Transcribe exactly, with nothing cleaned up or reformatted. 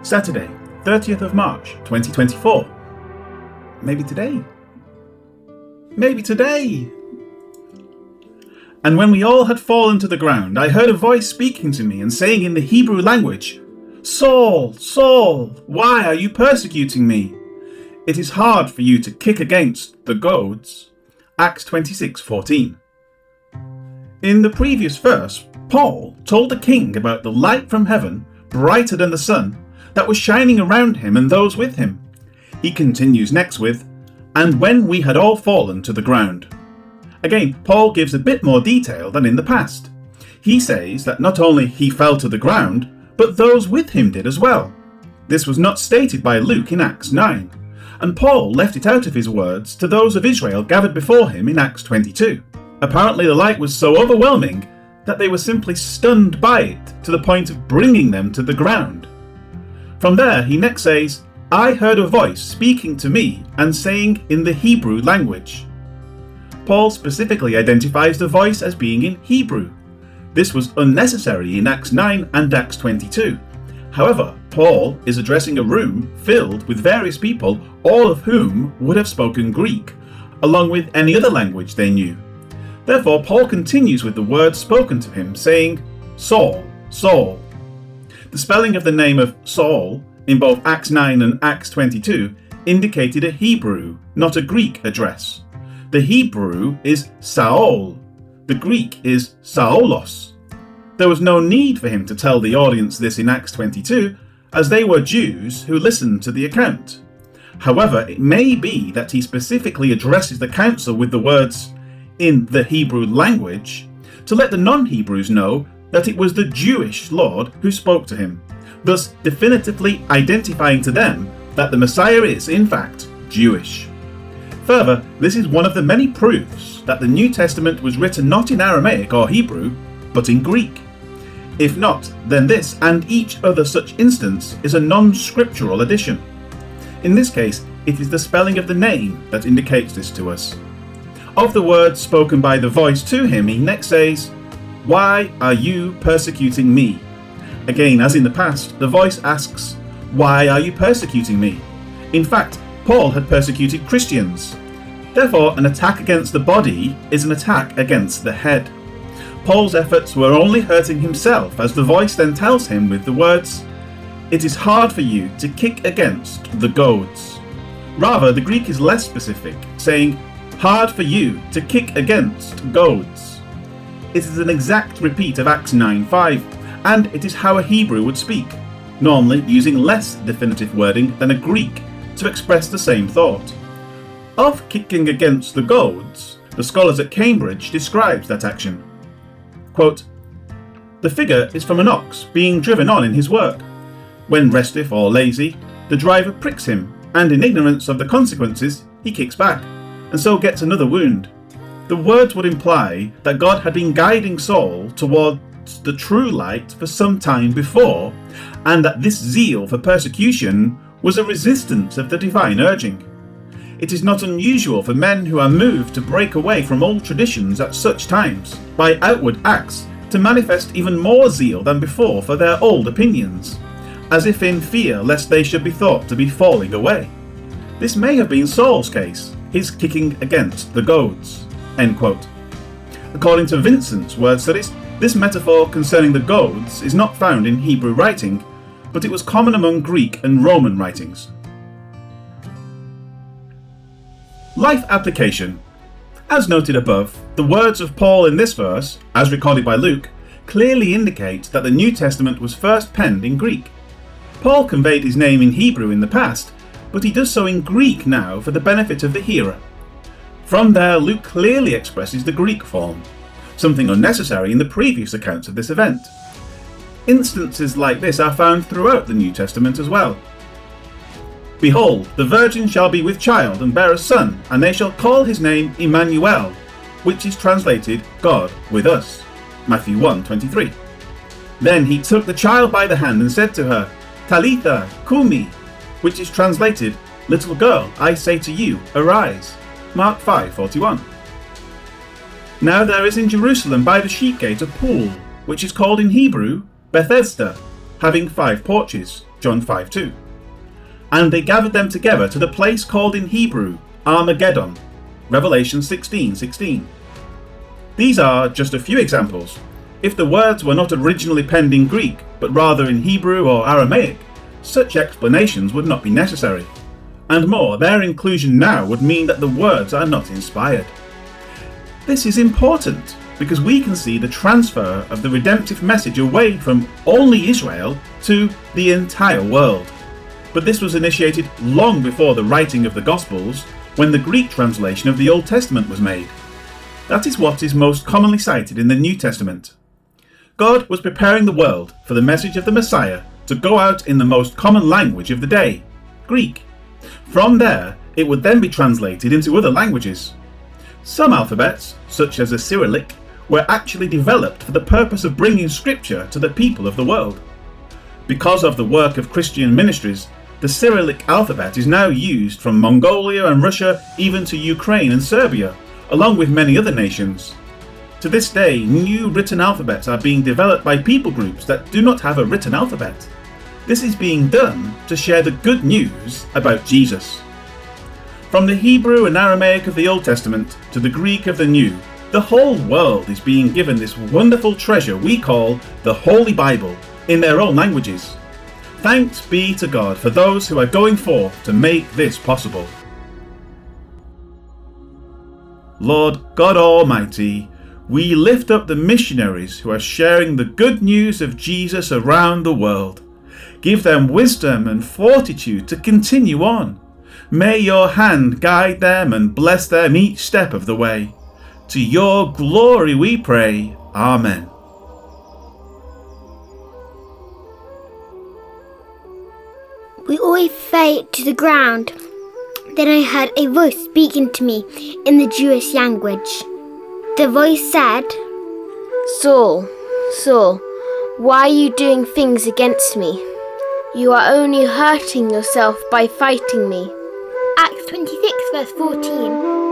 Saturday, thirtieth of March, twenty twenty-four. Maybe today. Maybe today. And when we all had fallen to the ground, I heard a voice speaking to me and saying in the Hebrew language, Saul, Saul, why are you persecuting me? It is hard for you to kick against the goads. Acts twenty-six fourteen. In the previous verse, Paul told the king about the light from heaven, brighter than the sun, that was shining around him and those with him. He continues next with, and when we had all fallen to the ground. Again, Paul gives a bit more detail than in the past. He says that not only he fell to the ground, but those with him did as well. This was not stated by Luke in Acts nine, and Paul left it out of his words to those of Israel gathered before him in Acts twenty-two. Apparently the light was so overwhelming that they were simply stunned by it to the point of bringing them to the ground. From there, he next says, I heard a voice speaking to me and saying in the Hebrew language. Paul specifically identifies the voice as being in Hebrew. This was unnecessary in Acts nine and Acts twenty-two. However, Paul is addressing a room filled with various people, all of whom would have spoken Greek, along with any other language they knew. Therefore, Paul continues with the words spoken to him, saying, Saul, Saul. The spelling of the name of Saul in both Acts nine and Acts twenty-two indicated a Hebrew, not a Greek address. The Hebrew is Saul. The Greek is Saolos. There was no need for him to tell the audience this in Acts twenty-two, as they were Jews who listened to the account. However, it may be that he specifically addresses the council with the words, in the Hebrew language, to let the non-Hebrews know that it was the Jewish Lord who spoke to him, thus definitively identifying to them that the Messiah is, in fact, Jewish. Further, this is one of the many proofs that the New Testament was written not in Aramaic or Hebrew, but in Greek. If not, then this and each other such instance is a non-scriptural addition. In this case, it is the spelling of the name that indicates this to us. Of the words spoken by the voice to him, he next says, Why are you persecuting me? Again, as in the past, the voice asks, Why are you persecuting me? In fact, Paul had persecuted Christians. Therefore, an attack against the body is an attack against the head. Paul's efforts were only hurting himself, as the voice then tells him with the words, It is hard for you to kick against the goads. Rather, the Greek is less specific, saying, Hard for you to kick against goads. It is an exact repeat of Acts nine five, and it is how a Hebrew would speak, normally using less definitive wording than a Greek to express the same thought. Of kicking against the goads, the scholars at Cambridge describes that action. Quote, The figure is from an ox being driven on in his work. When restive or lazy, the driver pricks him, and in ignorance of the consequences, he kicks back, and so gets another wound. The words would imply that God had been guiding Saul towards the true light for some time before, and that this zeal for persecution was a resistance of the divine urging. It is not unusual for men who are moved to break away from old traditions at such times, by outward acts, to manifest even more zeal than before for their old opinions, as if in fear lest they should be thought to be falling away. This may have been Saul's case, his kicking against the goads. End quote. According to Vincent's word studies, this metaphor concerning the goads is not found in Hebrew writing, but it was common among Greek and Roman writings. Life application. As noted above, the words of Paul in this verse, as recorded by Luke, clearly indicate that the New Testament was first penned in Greek. Paul conveyed his name in Hebrew in the past, but he does so in Greek now for the benefit of the hearer. From there, Luke clearly expresses the Greek form, something unnecessary in the previous accounts of this event. Instances like this are found throughout the New Testament as well. Behold, the virgin shall be with child and bear a son, and they shall call his name Emmanuel, which is translated God with us. Matthew one twenty-three. Then he took the child by the hand and said to her, Talitha cumi, which is translated, Little girl, I say to you, arise. Mark five forty-one. Now there is in Jerusalem by the sheep gate a pool, which is called in Hebrew Bethesda, having five porches. John five two. And they gathered them together to the place called in Hebrew Armageddon, Revelation sixteen sixteen. These are just a few examples. If the words were not originally penned in Greek, but rather in Hebrew or Aramaic, such explanations would not be necessary. And more, their inclusion now would mean that the words are not inspired. This is important because we can see the transfer of the redemptive message away from only Israel to the entire world. But this was initiated long before the writing of the Gospels, when the Greek translation of the Old Testament was made. That is what is most commonly cited in the New Testament. God was preparing the world for the message of the Messiah to go out in the most common language of the day, Greek. From there, it would then be translated into other languages. Some alphabets, such as the Cyrillic, were actually developed for the purpose of bringing scripture to the people of the world. Because of the work of Christian ministries, the Cyrillic alphabet is now used from Mongolia and Russia even to Ukraine and Serbia, along with many other nations. To this day, new written alphabets are being developed by people groups that do not have a written alphabet. This is being done to share the good news about Jesus. From the Hebrew and Aramaic of the Old Testament to the Greek of the New, the whole world is being given this wonderful treasure we call the Holy Bible in their own languages. Thanks be to God for those who are going forth to make this possible. Lord God Almighty, we lift up the missionaries who are sharing the good news of Jesus around the world. Give them wisdom and fortitude to continue on. May your hand guide them and bless them each step of the way. To your glory we pray. Amen. We all fell to the ground. Then I heard a voice speaking to me in the Jewish language. The voice said, "Saul, Saul, why are you doing things against me? You are only hurting yourself by fighting me." Acts twenty-six verse fourteen.